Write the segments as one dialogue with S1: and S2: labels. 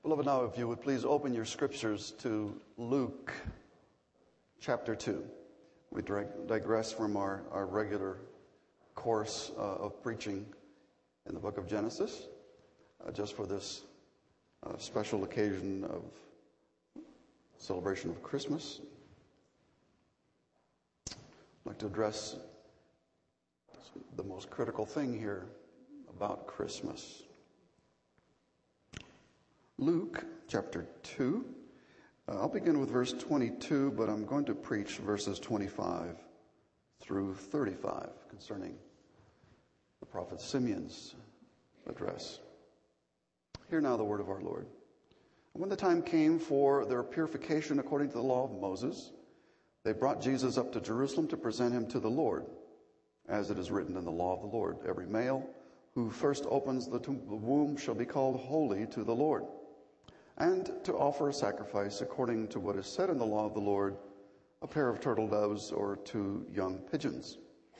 S1: Beloved, now if you would please open your scriptures to Luke chapter 2. We digress from our regular course of preaching in the book of Genesis, just for this special occasion of celebration of Christmas. I'd like to address the most critical thing here about Christmas. Luke chapter 2. I'll begin with verse 22, but I'm going to preach verses 25 through 35 concerning the prophet Simeon's address. Hear now the word of our Lord. When the time came for their purification according to the law of Moses, they brought Jesus up to Jerusalem to present him to the Lord, as it is written in the law of the Lord. Every male who first opens the womb shall be called holy to the Lord, and to offer a sacrifice according to what is said in the law of the Lord, a pair of turtle doves or 2 young pigeons.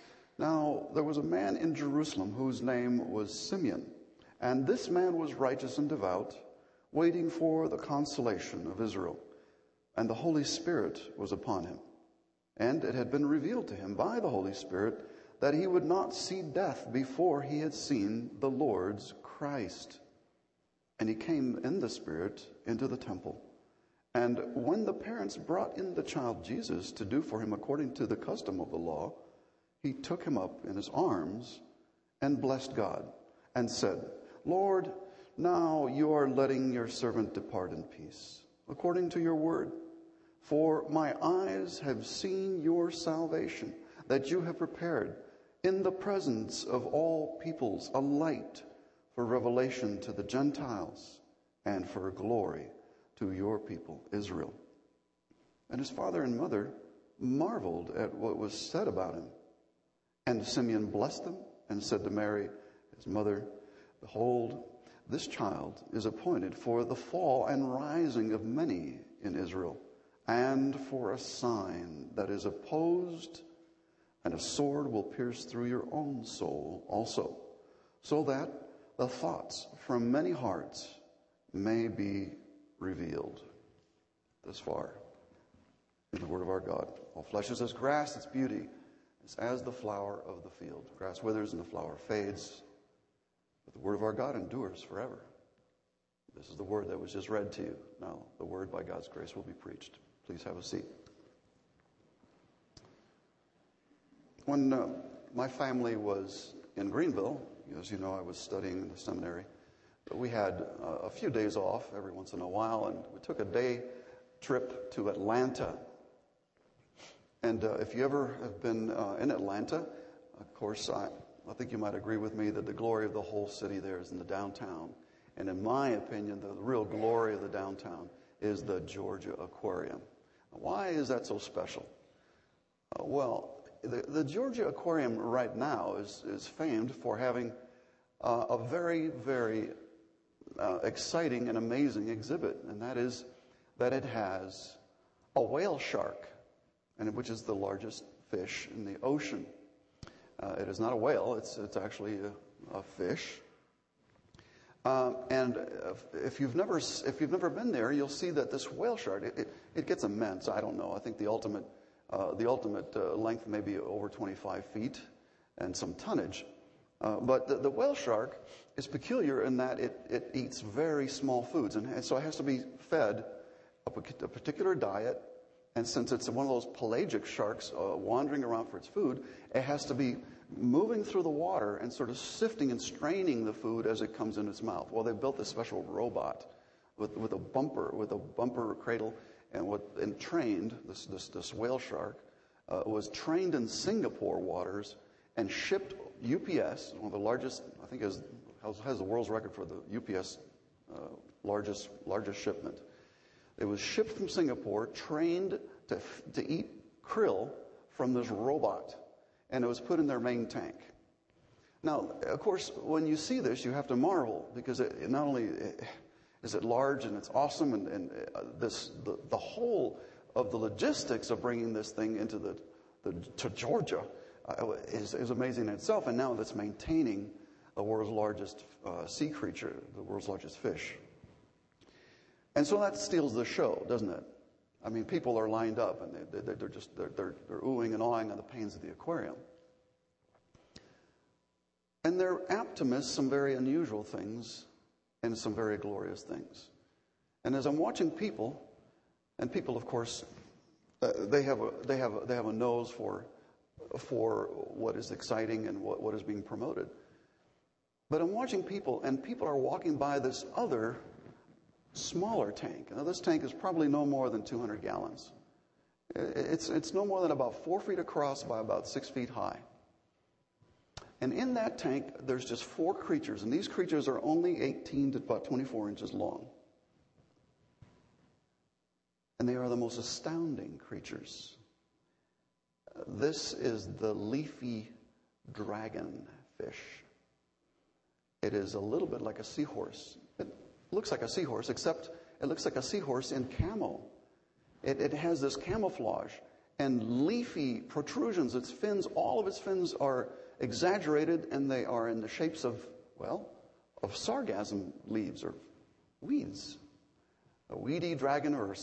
S1: Now there was a man in Jerusalem whose name was Simeon, and this man was righteous and devout, waiting for the consolation of Israel. And the Holy Spirit was upon him. And it had been revealed to him by the Holy Spirit that he would not see death before he had seen the Lord's Christ. And he came in the Spirit into the temple. And when the parents brought in the child Jesus to do for him according to the custom of the law, he took him up in his arms and blessed God and said, Lord, now you are letting your servant depart in peace, according to your word. For my eyes have seen your salvation, that you have prepared in the presence of all peoples a light for revelation to the Gentiles and for glory to your people, Israel. And his father and mother marveled at what was said about him. And Simeon blessed them and said to Mary, his mother, Behold, this child is appointed for the fall and rising of many in Israel, and for a sign that is opposed, and a sword will pierce through your own soul also, so that the thoughts from many hearts may be revealed. Thus far, in the word of our God. All flesh is as grass, its beauty is as the flower of the field. Grass withers and the flower fades, but the word of our God endures forever. This is the word that was just read to you. Now, the word by God's grace will be preached. Please have a seat. When my family was in Greenville, as you know, I was studying in the seminary, but we had a few days off every once in a while, and we took a day trip to Atlanta. And if you ever have been in Atlanta, of course, I think you might agree with me that the glory of the whole city there is in the downtown. And in my opinion, the real glory of the downtown is the Georgia Aquarium. Why is that so special? The Georgia Aquarium right now is famed for having a very, very exciting and amazing exhibit, and that is that it has a whale shark, which is the largest fish in the ocean. It is not a whale; it's actually a fish. And if you've never been there, you'll see that this whale shark it gets immense. I don't know. I think the ultimate length may be over 25 feet and some tonnage. But the whale shark is peculiar in that it eats very small foods, and so it has to be fed a particular diet. And since it's one of those pelagic sharks wandering around for its food, it has to be moving through the water and sort of sifting and straining the food as it comes in its mouth. Well, they built this special robot with a bumper cradle, and trained this whale shark was trained in Singapore waters and shipped UPS, one of the largest, I think has the world's record for the UPS largest shipment. It was shipped from Singapore, trained to eat krill from this robot, and it was put in their main tank. Now, of course, when you see this, you have to marvel, because it not only is it large and it's awesome, and the whole of the logistics of bringing this thing into to Georgia is amazing in itself, and now that's maintaining the world's largest sea creature, the world's largest fish. And so that steals the show, doesn't it? I mean, people are lined up and they're oohing and awing on the panes of the aquarium. And they're apt to miss some very unusual things and some very glorious things. And as I'm watching people, and people, of course, they have a nose for what is exciting and what is being promoted. But I'm watching people, and people are walking by this other smaller tank. Now, this tank is probably no more than 200 gallons. It's no more than about 4 feet across by about 6 feet high. And in that tank, there's just 4 creatures, and these creatures are only 18 to about 24 inches long. And they are the most astounding creatures. This is the leafy dragonfish. It is a little bit like a seahorse. It looks like a seahorse, except it looks like a seahorse in camo. It has this camouflage and leafy protrusions. Its fins, all of its fins are exaggerated, and they are in the shapes of sargassum leaves or weeds. A weedy dragon, or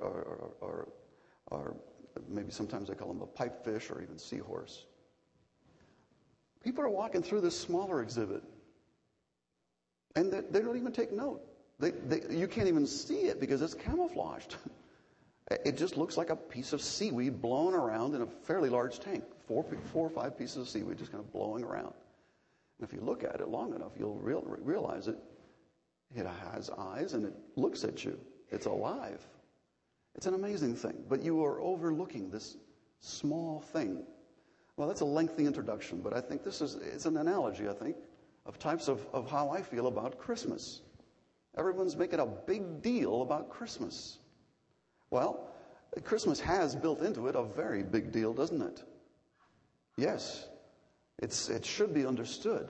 S1: maybe sometimes they call them a pipefish or even seahorse. People are walking through this smaller exhibit, and they don't even take note. You can't even see it because it's camouflaged. It just looks like a piece of seaweed blown around in a fairly large tank. 4 or 5 pieces of seaweed just kind of blowing around. And if you look at it long enough, you'll realize it has eyes and it looks at you. It's alive. It's an amazing thing. But you are overlooking this small thing. Well, that's a lengthy introduction, but I think it's an analogy, I think, of types of how I feel about Christmas. Everyone's making a big deal about Christmas. Well, Christmas has built into it a very big deal, doesn't it? Yes, it should be understood.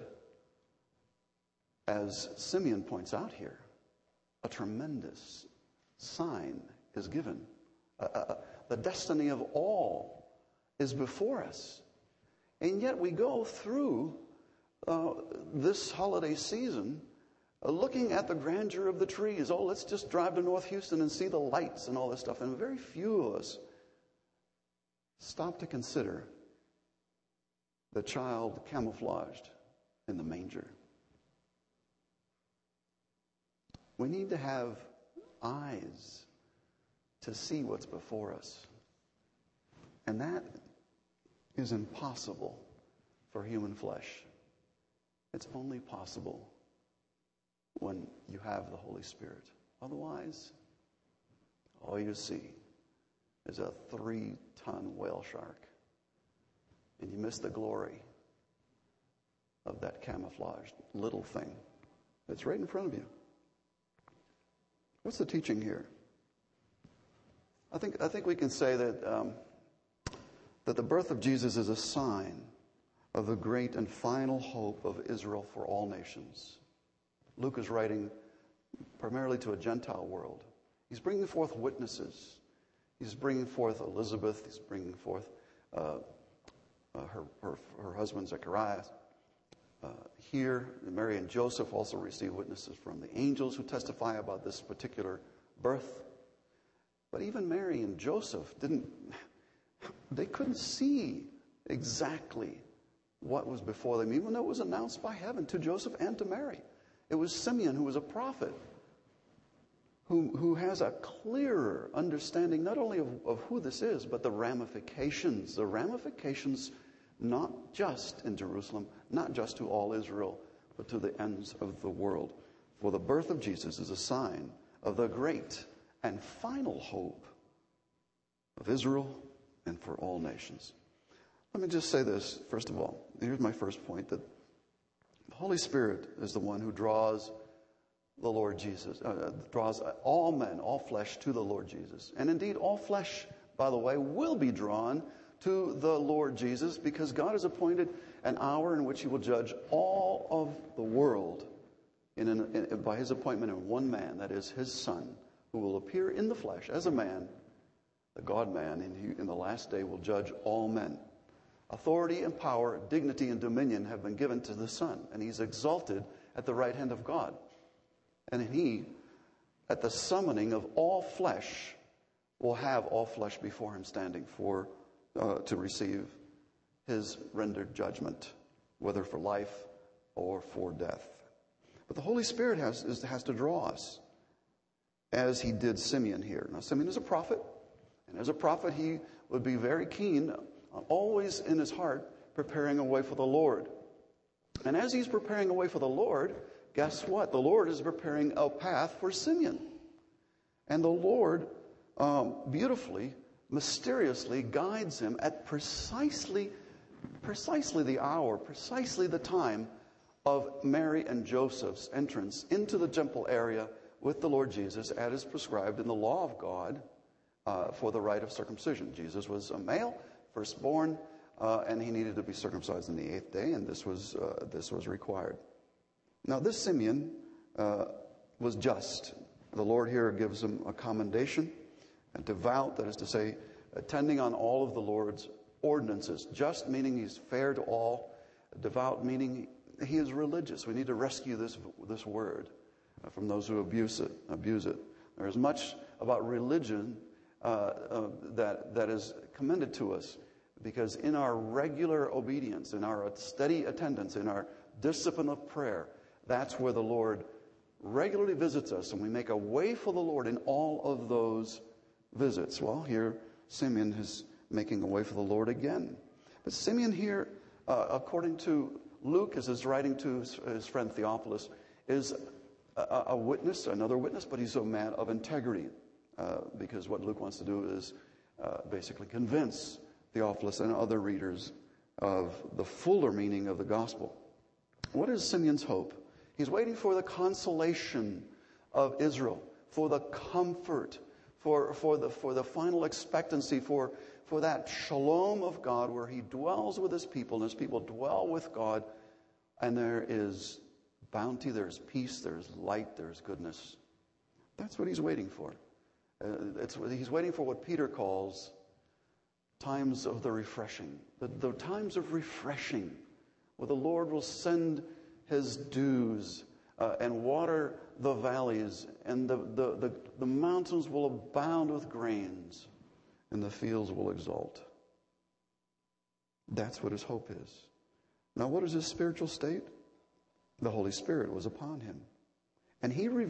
S1: As Simeon points out here, a tremendous sign is given. The destiny of all is before us. And yet we go through this holiday season looking at the grandeur of the trees. Oh, let's just drive to North Houston and see the lights and all this stuff. And very few of us stop to consider the child camouflaged in the manger. We need to have eyes to see what's before us. And that is impossible for human flesh. It's only possible when you have the Holy Spirit. Otherwise, all you see is a 3-ton whale shark. And you miss the glory of that camouflaged little thing that's right in front of you. What's the teaching here? I think we can say that that the birth of Jesus is a sign of the great and final hope of Israel for all nations. Luke is writing primarily to a Gentile world. He's bringing forth witnesses. He's bringing forth Elizabeth. He's bringing forth her husband Zechariah. Here, Mary and Joseph also receive witnesses from the angels who testify about this particular birth. But even Mary and Joseph they couldn't see exactly what was before them, even though it was announced by heaven to Joseph and to Mary. It was Simeon, who was a prophet, who has a clearer understanding not only of who this is, but the ramifications not just in Jerusalem, not just to all Israel, but to the ends of the world. For the birth of Jesus is a sign of the great and final hope of Israel and for all nations. Let me just say this, first of all. Here's my first point, that the Holy Spirit is the one who draws the Lord Jesus, draws all men, all flesh to the Lord Jesus. And indeed, all flesh, by the way, will be drawn to the Lord Jesus, because God has appointed an hour in which he will judge all of the world by his appointment in one man, that is his Son, who will appear in the flesh as a man, the God-man, and in the last day will judge all men. Authority and power, dignity and dominion have been given to the Son, and he's exalted at the right hand of God. And he at the summoning of all flesh, will have all flesh before him standing to receive his rendered judgment, whether for life or for death. But the Holy Spirit has to draw us, as he did Simeon here. Now, Simeon is a prophet, and as a prophet, he would be very keen, always in his heart, preparing a way for the Lord. And as he's preparing a way for the Lord, guess what? The Lord is preparing a path for Simeon. And the Lord beautifully, mysteriously guides him at precisely the hour, precisely the time of Mary and Joseph's entrance into the temple area with the Lord Jesus, as is prescribed in the law of God for the rite of circumcision. Jesus was a male, firstborn, and he needed to be circumcised on the 8th day, and this was required. Now, this Simeon was just. The Lord here gives him a commendation, and devout, that is to say, attending on all of the Lord's ordinances. Just meaning he's fair to all. Devout meaning he is religious. We need to rescue this word from those who abuse it. There is much about religion that is commended to us, because in our regular obedience, in our steady attendance, in our discipline of prayer, that's where the Lord regularly visits us, and we make a way for the Lord in all of those visits. Well, here Simeon is making a way for the Lord again. But Simeon here, according to Luke, as he's writing to his friend Theophilus, is a witness, another witness, but he's a man of integrity, because what Luke wants to do is basically convince Theophilus and other readers of the fuller meaning of the gospel. What is Simeon's hope? He's waiting for the consolation of Israel, for the comfort, for the final expectancy, for that shalom of God where he dwells with his people and his people dwell with God, and there is bounty, there's peace, there's light, there's goodness. That's what he's waiting for. He's waiting for what Peter calls times of the refreshing. The times of refreshing, where the Lord will send his dews and water the valleys, and the mountains will abound with grains, and the fields will exult. That's what his hope is. Now, what is his spiritual state? The Holy Spirit was upon him. And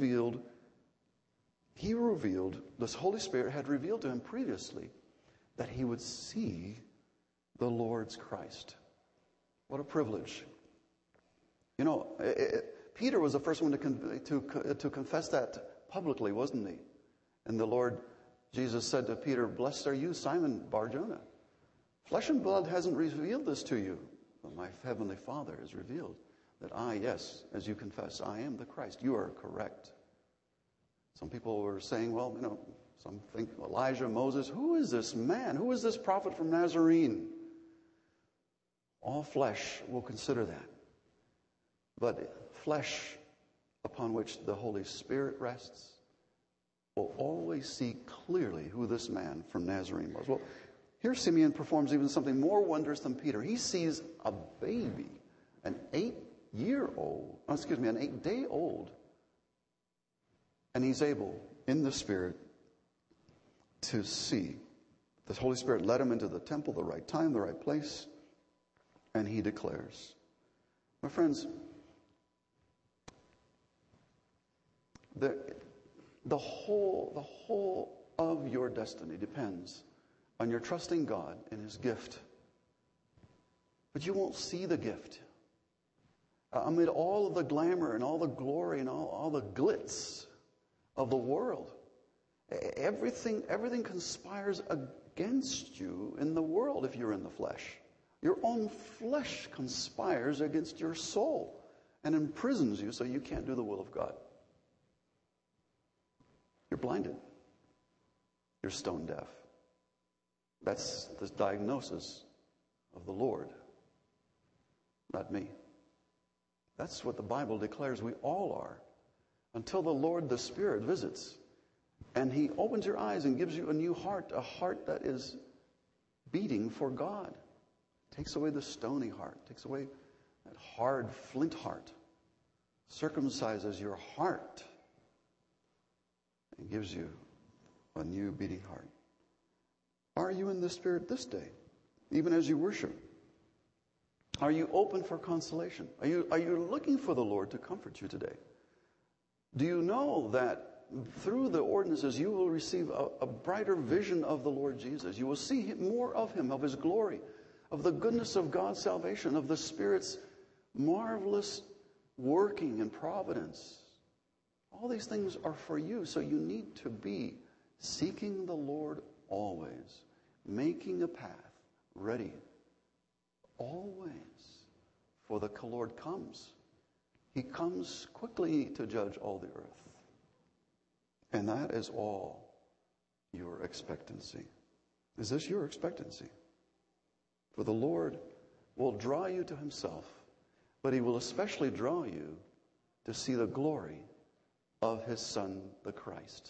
S1: this Holy Spirit had revealed to him previously that he would see the Lord's Christ. What a privilege. You know, Peter was the first one to confess that publicly, wasn't he? And the Lord Jesus said to Peter, "Blessed are you, Simon Bar-Jonah. Flesh and blood hasn't revealed this to you, but my heavenly Father has revealed that I, yes, as you confess, I am the Christ." You are correct. Some people were saying, well, some think Elijah, Moses. Who is this man? Who is this prophet from Nazarene? All flesh will consider that. But flesh upon which the Holy Spirit rests will always see clearly who this man from Nazarene was. Well, here Simeon performs even something more wondrous than Peter. He sees a baby, an 8-day old, and he's able, in the Spirit, to see. The Holy Spirit led him into the temple, the right time, the right place, and he declares. My friends, the whole of your destiny depends on your trusting God in his gift. But you won't see the gift. Amid all of the glamour and all the glory and all the glitz of the world, everything conspires against you in the world if you're in the flesh. Your own flesh conspires against your soul and imprisons you so you can't do the will of God. You're blinded. You're stone deaf. That's the diagnosis of the Lord, not me. That's what the Bible declares we all are, until the Lord, the Spirit, visits. And he opens your eyes and gives you a new heart, a heart that is beating for God. Takes away the stony heart, takes away that hard flint heart, circumcises your heart. gives you a new beating heart. Are you in the Spirit this day, even as you worship? Are you open for consolation? Are you looking for the Lord to comfort you today? Do you know that through the ordinances you will receive a brighter vision of the Lord Jesus? You will see more of Him, of His glory, of the goodness of God's salvation, of the Spirit's marvelous working and providence. All these things are for you, so you need to be seeking the Lord always, making a path ready always, for the Lord comes. He comes quickly to judge all the earth. And that is all your expectancy. Is this your expectancy? For the Lord will draw you to Himself, but He will especially draw you to see the glory of His Son, the Christ.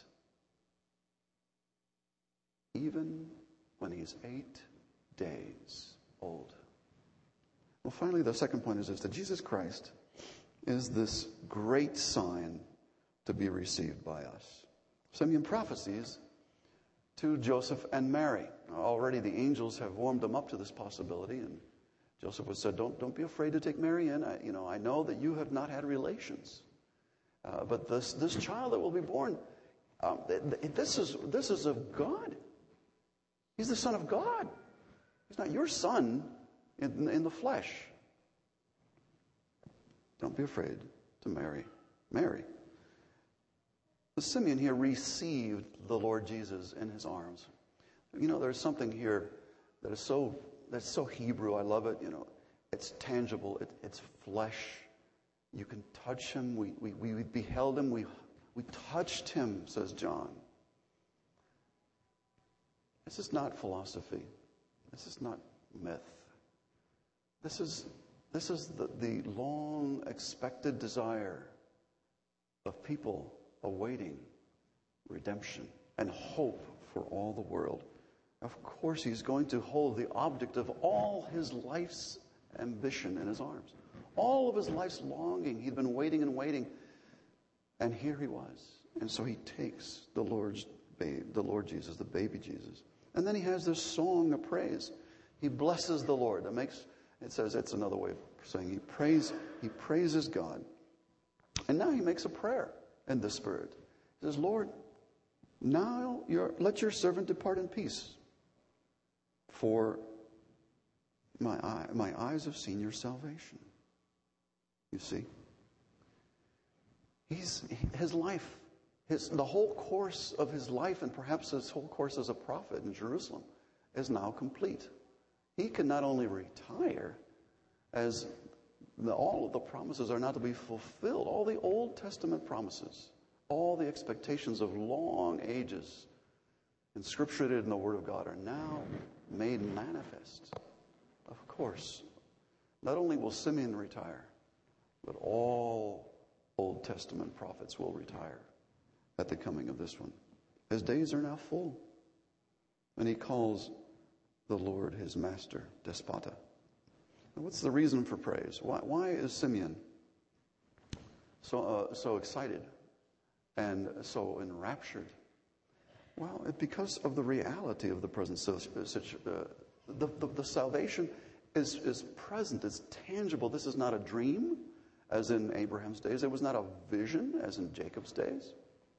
S1: Even when He's 8 days old. Well, finally, the second point is this, that Jesus Christ is this great sign to be received by us. Simeon prophesies to Joseph and Mary. Already the angels have warmed them up to this possibility, and Joseph was said, don't be afraid to take Mary in. I know that you have not had relations, but this child that will be born, this is of God. He's the Son of God. He's not your son in the flesh. Don't be afraid to marry Mary. The Simeon here received the Lord Jesus in his arms. There's something here that's so Hebrew. I love it. It's tangible. It's flesh. You can touch him. We beheld him. We touched him, says John. This is not philosophy. This is not myth. This is the long expected desire of people awaiting redemption and hope for all the world. Of course, He's going to hold the object of all his life's ambition in his arms. All of his life's longing. He'd been waiting and waiting. And here he was. And so he takes the Lord Jesus, the baby Jesus. And then he has this song of praise. He blesses the Lord. It says it's another way of saying he praises God. And now he makes a prayer in the Spirit. He says, Lord, now let your servant depart in peace. For my eyes have seen your salvation. You see? His life, the whole course of his life, and perhaps his whole course as a prophet in Jerusalem, is now complete. He can not only retire, as all of the promises are now to be fulfilled. All the Old Testament promises, all the expectations of long ages inscripturated in the Word of God are now made manifest. Of course, not only will Simeon retire, but all Old Testament prophets will retire at the coming of this one. His days are now full. And he calls the Lord his master, despota. And what's the reason for praise? Why is Simeon so excited and so enraptured? Well, because of the reality of the present situation. The salvation is present, it's tangible. This is not a dream, as in Abraham's days. It was not a vision, as in Jacob's days.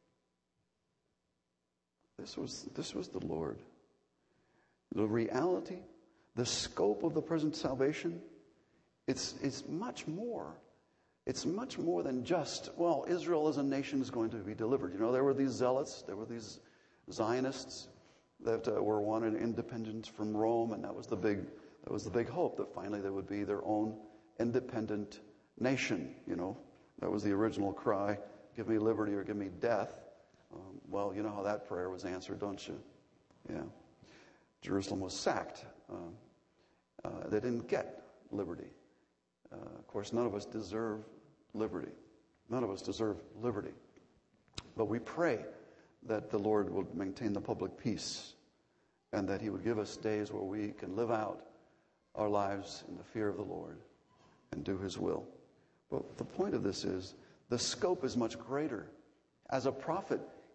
S1: This was the Lord. The reality, the scope of the present salvation, it's much more. It's much more than just, Israel as a nation is going to be delivered. There were these zealots, there were these Zionists that were wanting independence from Rome, and that was the big hope, that finally there would be their own independent nation. That was the original cry, give me liberty or give me death. You know how that prayer was answered, don't you? Yeah. Jerusalem was sacked. They didn't get liberty. Of course, none of us deserve liberty. None of us deserve liberty. But we pray that the Lord will maintain the public peace and that he would give us days where we can live out our lives in the fear of the Lord and do his will. But the point of this is the scope is much greater. As a prophet,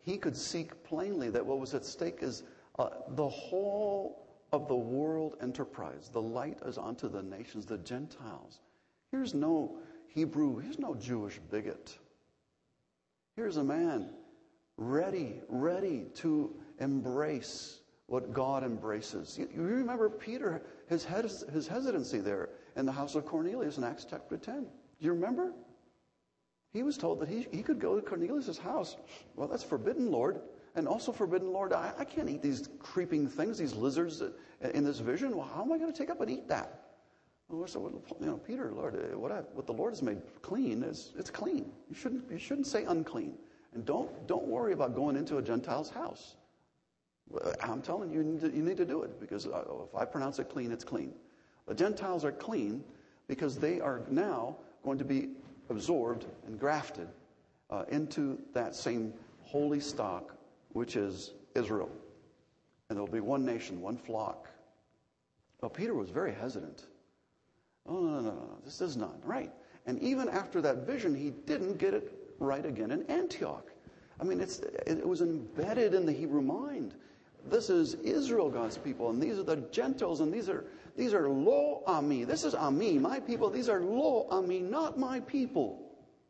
S1: he could seek plainly that what was at stake is the whole of the world enterprise. The light is unto the nations, the Gentiles. Here's no Hebrew, here's no Jewish bigot. Here's a man ready to embrace what God embraces. You remember Peter, his hesitancy there in the house of Cornelius in Acts chapter 10. Do you remember? He was told that he could go to Cornelius' house. Well, that's forbidden, Lord. And also forbidden, Lord, I can't eat these creeping things, these lizards in this vision. Well, how am I going to take up and eat that? Well, so, Peter, Lord, what the Lord has made clean it's clean. You shouldn't say unclean. And don't worry about going into a Gentile's house. I'm telling you, you need to do it, because if I pronounce it clean, it's clean. The Gentiles are clean because they are now going to be absorbed and grafted into that same holy stock, which is Israel. And there will be one nation, one flock. Well, Peter was very hesitant. Oh, no, this is not right. And even after that vision, he didn't get it right again in Antioch. I mean, it was embedded in the Hebrew mind. This is Israel, God's people, and these are the Gentiles, and these are lo ami. This is ami, my people. These are lo ami, not my people.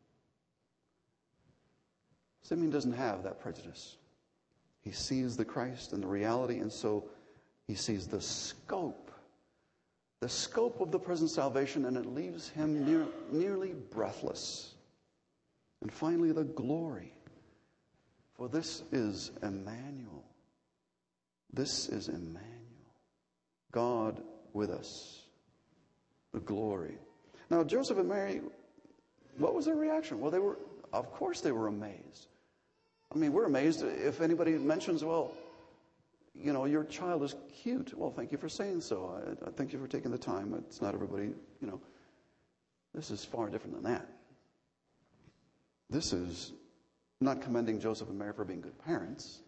S1: Simeon doesn't have that prejudice. He sees the Christ and the reality, and so he sees the scope of the present salvation, and it leaves him nearly breathless. And finally, the glory. For this is Emmanuel. This is Emmanuel. God with us. The glory. Now, Joseph and Mary, what was their reaction? Well, of course they were amazed. I mean, we're amazed if anybody mentions, well, your child is cute. Well, thank you for saying so. I thank you for taking the time. It's not everybody, This is far different than that. This is not commending Joseph and Mary for being good parents.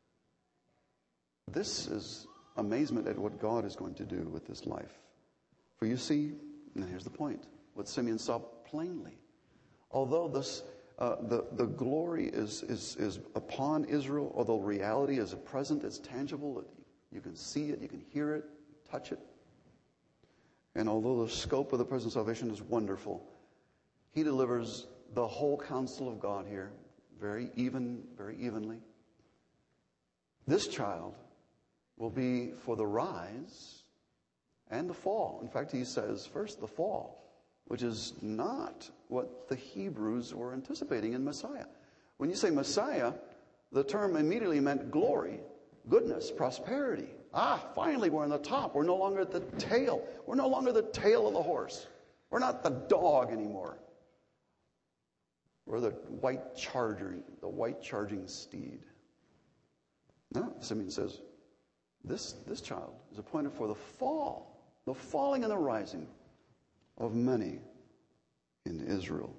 S1: This is amazement at what God is going to do with this life. For you see, and here's the point, what Simeon saw plainly. Although the glory is upon Israel, although reality is present, it's tangible, you can see it, you can hear it, touch it. And although the scope of the present salvation is wonderful, he delivers the whole counsel of God here, very evenly. This child will be for the rise and the fall. In fact, he says first the fall, which is not what the Hebrews were anticipating in Messiah. When you say Messiah, the term immediately meant glory, goodness, prosperity. Finally, we're on the top. We're no longer the tail. We're no longer the tail of the horse. We're not the dog anymore. We're the white charging steed. No, Simeon says, this child is appointed for the falling and the rising of many in Israel.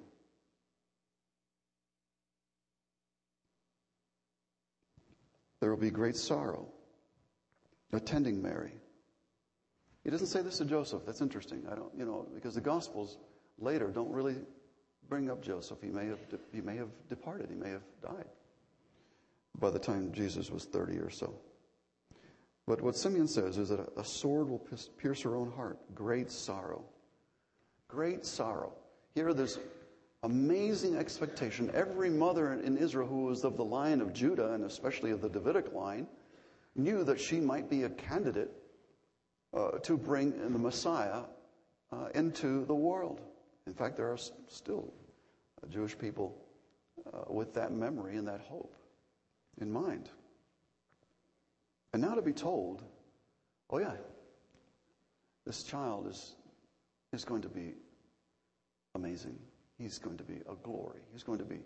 S1: There will be great sorrow attending Mary. He doesn't say this to Joseph. That's interesting. Because the Gospels later don't really bring up Joseph. He may have departed. He may have died by the time Jesus was 30 or so. But what Simeon says is that a sword will pierce her own heart. Great sorrow. Great sorrow. Here, there's amazing expectation. Every mother in Israel who was of the line of Judah, and especially of the Davidic line, knew that she might be a candidate to bring the Messiah into the world. In fact, there are still Jewish people with that memory and that hope in mind. And now to be told, oh yeah, this child is going to be amazing. He's going to be a glory. He's going to be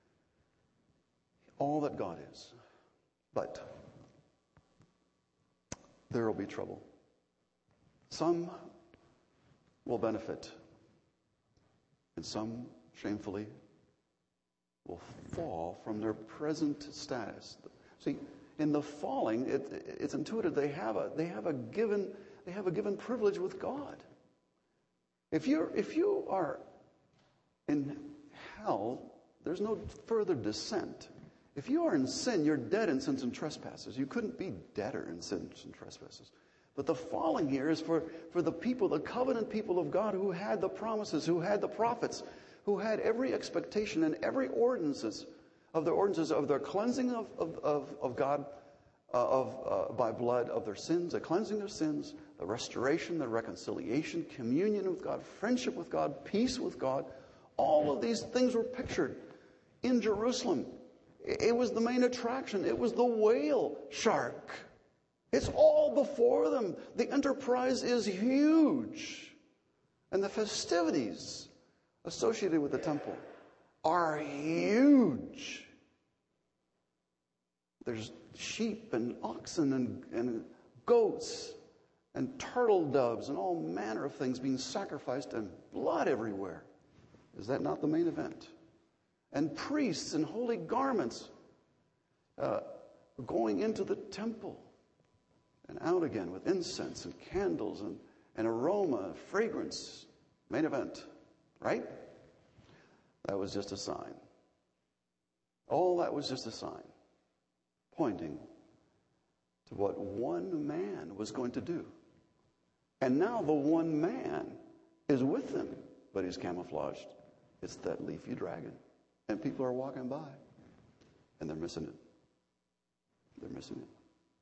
S1: all that God is. But there will be trouble. Some will benefit, and some, shamefully, will fall from their present status. See, in the falling, it's intuitive. They have a given privilege with God. If you are in hell, there's no further descent. If you are in sin, you're dead in sins and trespasses. You couldn't be deader in sins and trespasses. But the falling here is for the people, the covenant people of God who had the promises, who had the prophets, who had every expectation and every ordinances of their cleansing of God by blood of their sins, the cleansing of sins, the restoration, the reconciliation, communion with God, friendship with God, peace with God. All of these things were pictured in Jerusalem. It was the main attraction. It was the whale shark. It's all before them. The enterprise is huge. And the festivities associated with the temple are huge. There's sheep and oxen and goats and turtle doves and all manner of things being sacrificed and blood everywhere. Is that not the main event? And priests in holy garments going into the temple and out again with incense and candles and aroma, fragrance. Main event, right? That was just a sign. All that was just a sign pointing to what one man was going to do. And now the one man is with them, but he's camouflaged. It's that leafy dragon. And people are walking by, and they're missing it. They're missing it.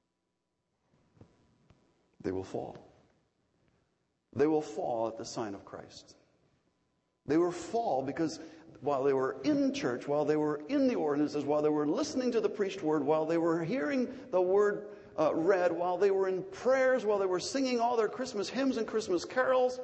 S1: They will fall. They will fall at the sign of Christ. They will fall because while they were in church, while they were in the ordinances, while they were listening to the preached word, while they were hearing the word read, while they were in prayers, while they were singing all their Christmas hymns and Christmas carols,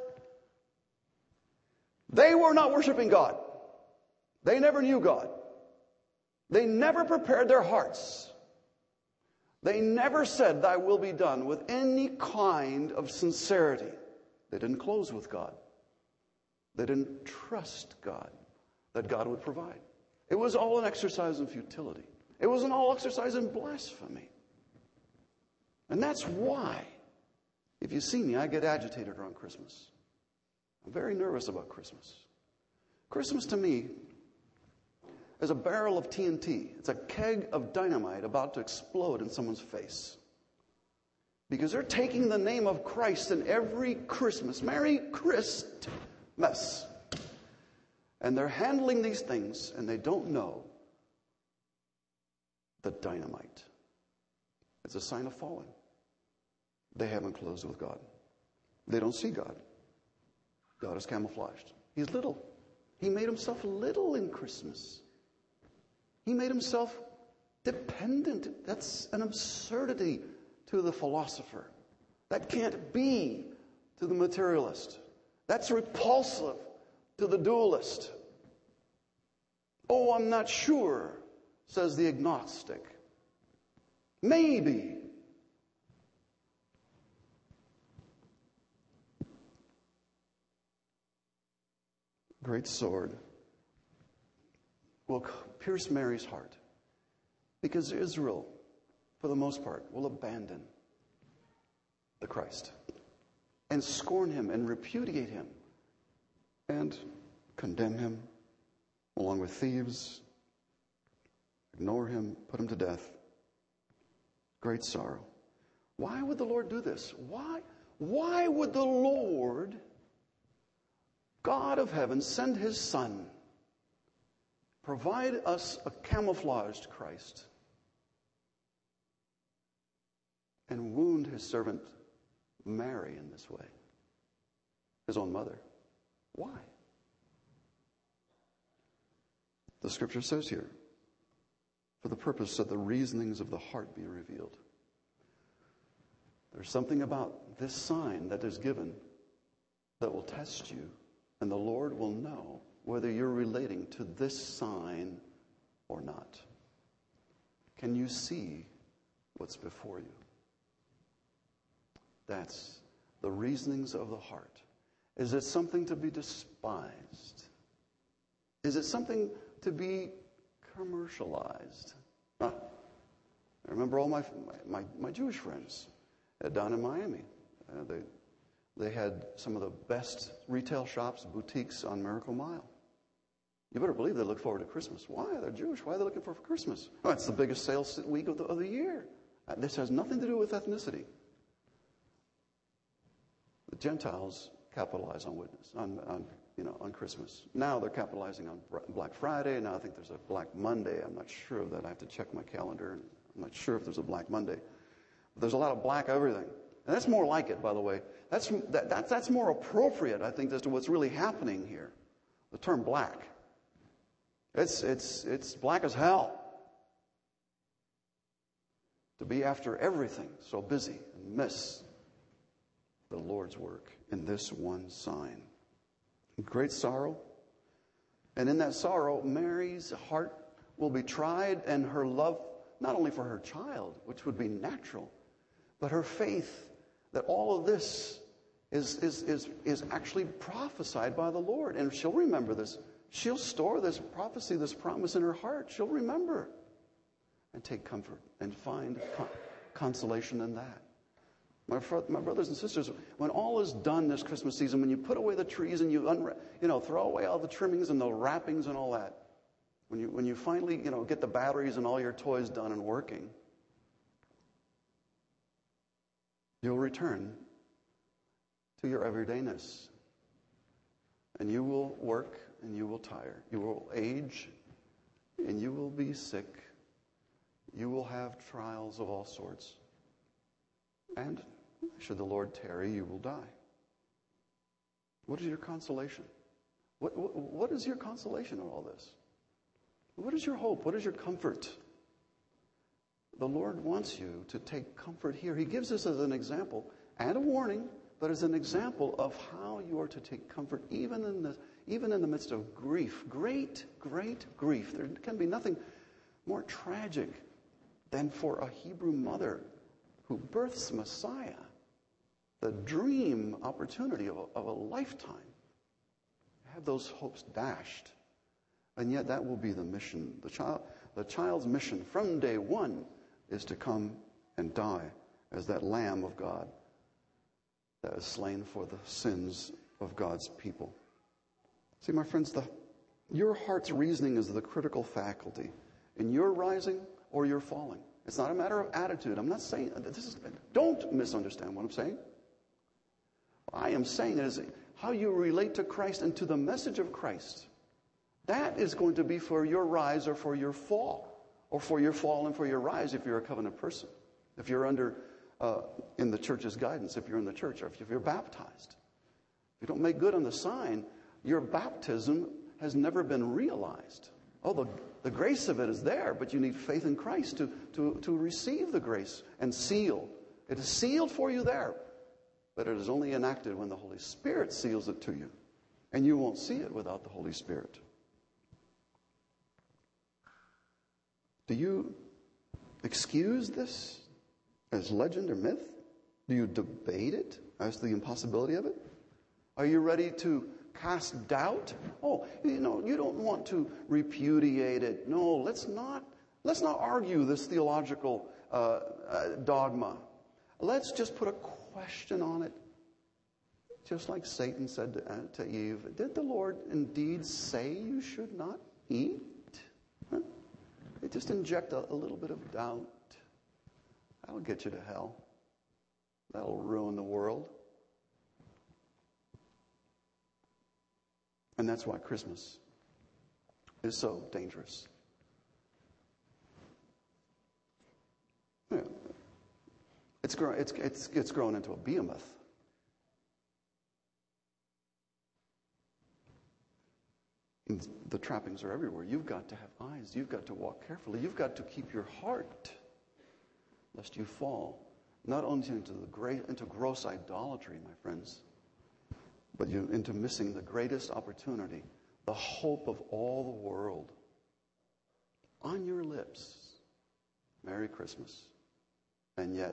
S1: they were not worshiping God. They never knew God. They never prepared their hearts. They never said, "Thy will be done," with any kind of sincerity. They didn't close with God. They didn't trust God, that God would provide. It was all an exercise in futility. It was an all exercise in blasphemy. And that's why, if you see me, I get agitated around Christmas. I'm very nervous about Christmas. Christmas to me is a barrel of TNT. It's a keg of dynamite about to explode in someone's face. Because they're taking the name of Christ in every Christmas. Merry Christmas. And they're handling these things and they don't know the dynamite. It's a sign of falling. They haven't closed with God. They don't see God. God is camouflaged. He's little. He made himself little in Christmas. He made himself dependent. That's an absurdity to the philosopher. That can't be to the materialist. That's repulsive to the dualist. Oh, I'm not sure, says the agnostic. Maybe. Great sword will pierce Mary's heart because Israel, for the most part, will abandon the Christ and scorn him and repudiate him and condemn him along with thieves, ignore him, put him to death. Great sorrow. Why would the Lord do this? Why would the Lord, God of heaven, send his Son, provide us a camouflaged Christ, and wound his servant Mary in this way, his own mother? Why? The scripture says here, for the purpose that the reasonings of the heart be revealed. There's something about this sign that is given that will test you, and the Lord will know whether you're relating to this sign or not. Can you see what's before you? That's the reasonings of the heart. Is it something to be despised? Is it something to be commercialized? I remember all my Jewish friends down in Miami. They had some of the best retail shops, boutiques on Miracle Mile. You better believe they look forward to Christmas. Why? They're Jewish. Why are they looking forward for Christmas? Oh, it's the biggest sales week of the year. This has nothing to do with ethnicity. The Gentiles capitalize on witness, on Christmas. Now they're capitalizing on Black Friday. Now I think there's a Black Monday. I'm not sure of that. I have to check my calendar. I'm not sure if there's a Black Monday. But there's a lot of black everything. And that's more like it, by the way. That's more appropriate, I think, as to what's really happening here. The term black. It's black as hell. To be after everything, so busy, and miss the Lord's work in this one sign. Great sorrow. And in that sorrow, Mary's heart will be tried, and her love, not only for her child, which would be natural, but her faith that all of this is actually prophesied by the Lord. And she'll remember this. She'll store this prophecy, this promise in her heart. She'll remember and take comfort and find consolation in that. My brothers and sisters, when all is done this Christmas season, when you put away the trees and you throw away all the trimmings and the wrappings and all that, when you finally get the batteries and all your toys done and working, you'll return to your everydayness. And you will work and you will tire. You will age and you will be sick. You will have trials of all sorts. And should the Lord tarry, you will die. What is your consolation? What is your consolation in all this? What is your hope? What is your comfort? The Lord wants you to take comfort here. He gives us as an example and a warning, but as an example of how you are to take comfort even in the midst of grief. Great, great grief. There can be nothing more tragic than for a Hebrew mother who births Messiah, the dream opportunity of a lifetime, have those hopes dashed. And yet that will be the mission. The child's mission from day one is to come and die as that Lamb of God that is slain for the sins of God's people. See, my friends, your heart's reasoning is the critical faculty in your rising or your falling. It's not a matter of attitude. I'm not saying don't misunderstand what I'm saying. I am saying it is how you relate to Christ and to the message of Christ. That is going to be for your rise or for your fall, or for your fall and for your rise if you're a covenant person, if you're in the church's guidance, if you're in the church, or if you're baptized. If you don't make good on the sign, your baptism has never been realized. Oh, the grace of it is there, but you need faith in Christ to receive the grace and seal. It is sealed for you there, but it is only enacted when the Holy Spirit seals it to you. And you won't see it without the Holy Spirit. Do you excuse this as legend or myth? Do you debate it as to the impossibility of it? Are you ready to cast doubt? Oh, you don't want to repudiate it. No, let's not argue this theological dogma. Let's just put a question on it. Just like Satan said to Eve, did the Lord indeed say you should not eat? Huh? They just inject a little bit of doubt. That'll get you to hell. That'll ruin the world. And that's why Christmas is so dangerous. Yeah. It's grown into a behemoth. And the trappings are everywhere. You've got to have eyes. You've got to walk carefully. You've got to keep your heart, lest you fall, not only into gross idolatry, my friends, but into missing the greatest opportunity, the hope of all the world. On your lips, Merry Christmas. And yet,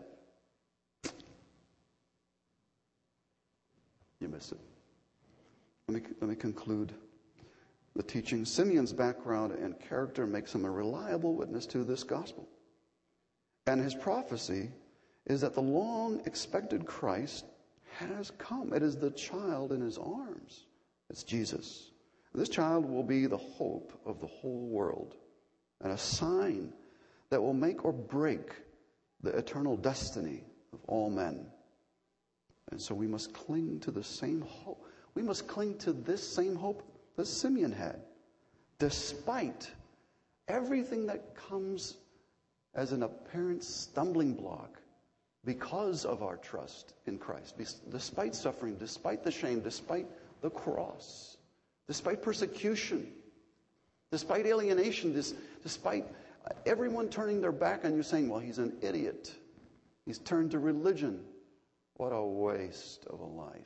S1: you miss it. Let me conclude the teaching. Simeon's background and character makes him a reliable witness to this gospel. And his prophecy is that the long-expected Christ has come. It is the child in his arms. It's Jesus. This child will be the hope of the whole world and a sign that will make or break the eternal destiny of all men. And so we must cling to the same hope. We must cling to this same hope that Simeon had, despite everything that comes as an apparent stumbling block because of our trust in Christ, despite suffering, despite the shame, despite the cross, despite persecution, despite alienation, despite everyone turning their back on you saying, well, he's an idiot. He's turned to religion. What a waste of a life.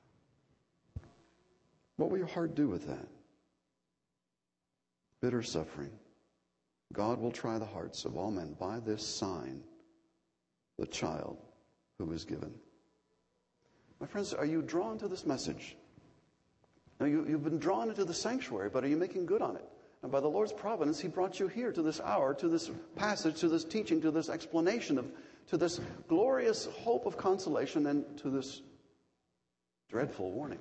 S1: What will your heart do with that? Bitter suffering. God will try the hearts of all men by this sign, the child who is given. My friends, are you drawn to this message? Now, you've been drawn into the sanctuary, but are you making good on it? And by the Lord's providence, He brought you here to this hour, to this passage, to this teaching, to this explanation, to this glorious hope of consolation, and to this dreadful warning.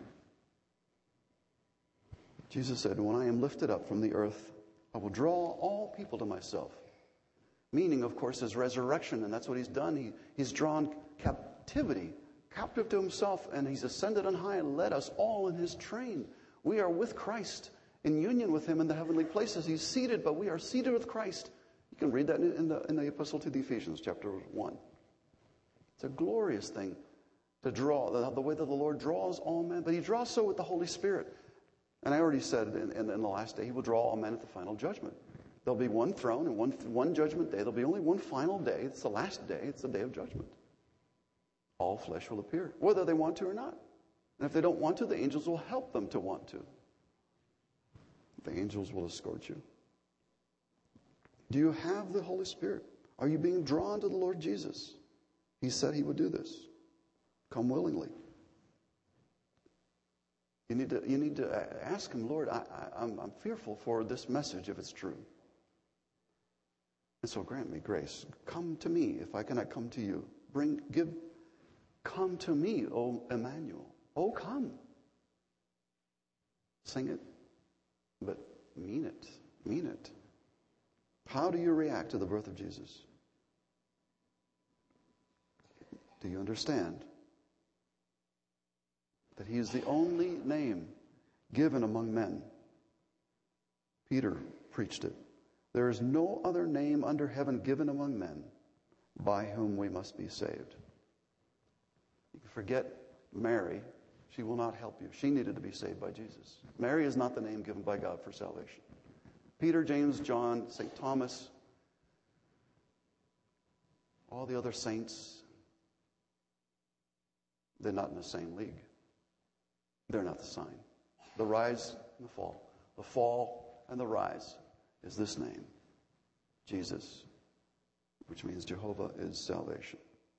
S1: Jesus said, when I am lifted up from the earth, I will draw all people to myself. Meaning, of course, His resurrection, and that's what He's done. He's drawn captivity, captive to Himself, and He's ascended on high and led us all in His train. We are with Christ, in union with Him in the heavenly places. He's seated, but we are seated with Christ. You can read that in the Epistle to the Ephesians, chapter 1. It's a glorious thing to draw, the way that the Lord draws all men, but He draws so with the Holy Spirit. And I already said in the last day, He will draw all men at the final judgment. There'll be one throne and one judgment day. There'll be only one final day. It's the last day. It's the day of judgment. All flesh will appear, whether they want to or not. And if they don't want to, the angels will help them to want to. The angels will escort you. Do you have the Holy Spirit? Are you being drawn to the Lord Jesus? He said He would do this. Come willingly. You need to ask Him, Lord, I'm fearful for this message if it's true. And so grant me grace. Come to me if I cannot come to you. Come to me, O Emmanuel. Oh, come. Sing it, but mean it. Mean it. How do you react to the birth of Jesus? Do you understand that He is the only name given among men? Peter preached it. There is no other name under heaven given among men by whom we must be saved. You can forget Mary. She will not help you. She needed to be saved by Jesus. Mary is not the name given by God for salvation. Peter, James, John, St. Thomas, all the other saints, they're not in the same league. They're not the sign. The rise and the fall. The fall and the rise is this name, Jesus, which means Jehovah is salvation.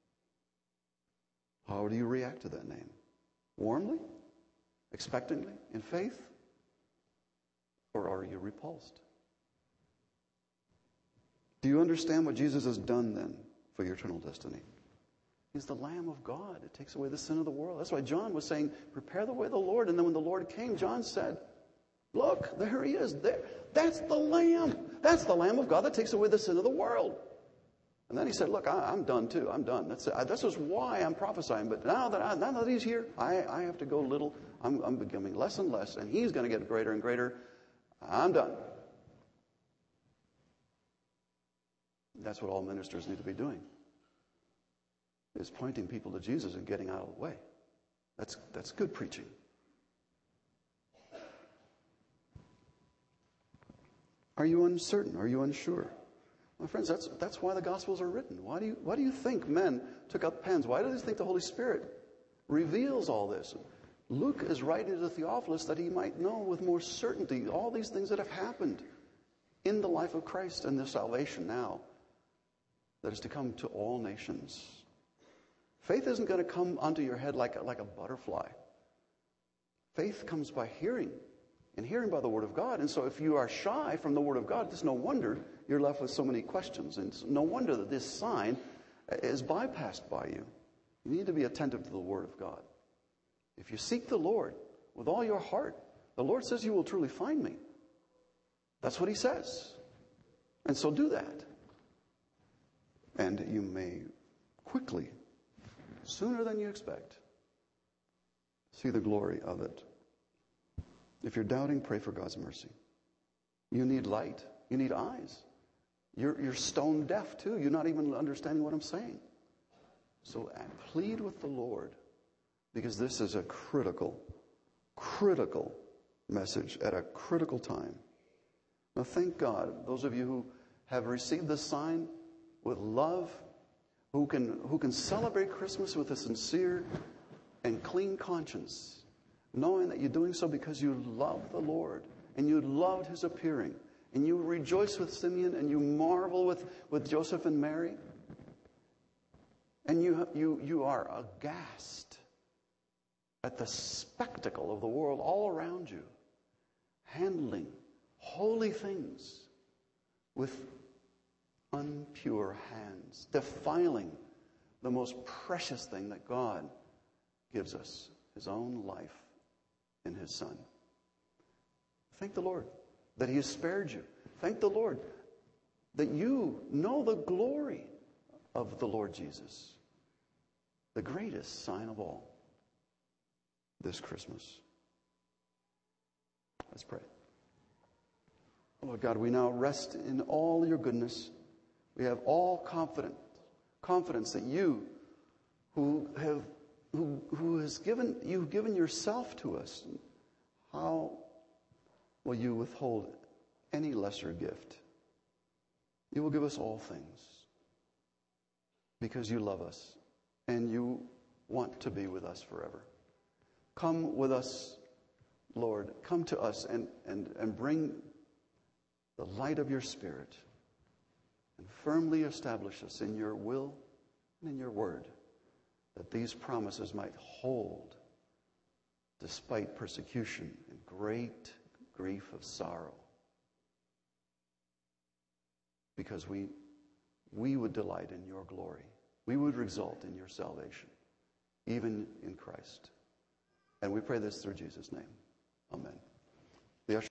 S1: How do you react to that name? Warmly? Expectantly? In faith? Or are you repulsed? Do you understand what Jesus has done then for your eternal destiny? He's the Lamb of God. It takes away the sin of the world. That's why John was saying, prepare the way of the Lord. And then when the Lord came, John said, look, there He is. There. That's the Lamb. That's the Lamb of God that takes away the sin of the world. And then He said, look, I'm done too. I'm done. This is why I'm prophesying. But now that He's here, I have to go little. I'm becoming less and less. And He's going to get greater and greater. I'm done. That's what all ministers need to be doing, is pointing people to Jesus and getting out of the way. That's good preaching. Are you uncertain? Are you unsure? My friends, that's why the Gospels are written. Why do you think men took up pens? Why do they think the Holy Spirit reveals all this? Luke is writing to Theophilus that he might know with more certainty all these things that have happened in the life of Christ and the salvation now that is to come to all nations. Faith isn't going to come onto your head like a butterfly. Faith comes by hearing, and hearing by the Word of God. And so if you are shy from the Word of God, it's no wonder you're left with so many questions. And it's no wonder that this sign is bypassed by you. You need to be attentive to the Word of God. If you seek the Lord with all your heart, The Lord says you will truly find me. That's what he says. And so do that. And you may quickly, sooner than you expect, see the glory of it. If you're doubting, pray for God's mercy. You need light. You need eyes. You're stone deaf too. You're not even understanding what I'm saying. So plead with the Lord, because this is a critical message at a critical time. Now thank God, those of you who have received this sign with love, who can celebrate Christmas with a sincere and clean conscience, knowing that you're doing so because you love the Lord and you loved his appearing, and you rejoice with Simeon and you marvel with Joseph and Mary, and you are aghast at the spectacle of the world all around you, handling holy things with unpure hands, defiling the most precious thing that God gives us, his own life in his Son. Thank the Lord that he has spared you. Thank the Lord that you know the glory of the Lord Jesus, the greatest sign of all, this Christmas. Let's pray. Lord God, we now rest in all your goodness. We have all confidence that you, you've given yourself to us. How will you withhold any lesser gift? You will give us all things because you love us and you want to be with us forever. Come with us, Lord. Come to us and bring the light of your Spirit and firmly establish us in your will and in your word, that these promises might hold despite persecution and great grief of sorrow, because we would delight in your glory. We would exult in your salvation, even in Christ. And we pray this through Jesus' name. Amen.